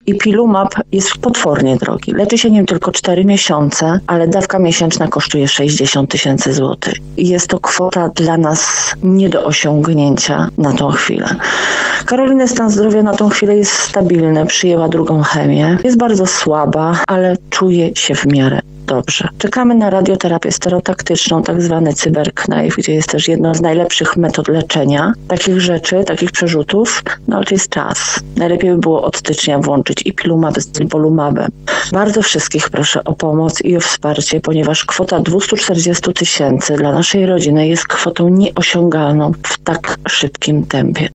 Ipilimumab jest potwornie drogi. Leczy się nim tylko 4 miesiące, ale dawka miesięczna kosztuje 60 000 złotych. Jest to kwota dla nas nie do osiągnięcia na tą chwilę. Karoliny stan zdrowia na tą chwilę jest stabilny, przyjęła drugą chemię. Jest bardzo słaba, ale czuje się w miarę dobrze. Czekamy na radioterapię stereotaktyczną, tak zwany cyberknajf, gdzie jest też jedna z najlepszych metod leczenia takich rzeczy, takich przerzutów, no ale to jest czas. Najlepiej by było od stycznia włączyć ipilimumab z nivolumabem. Bardzo wszystkich proszę o pomoc i o wsparcie, ponieważ kwota 240 000 dla naszej rodziny jest kwotą nieosiągalną w tak szybkim tempie.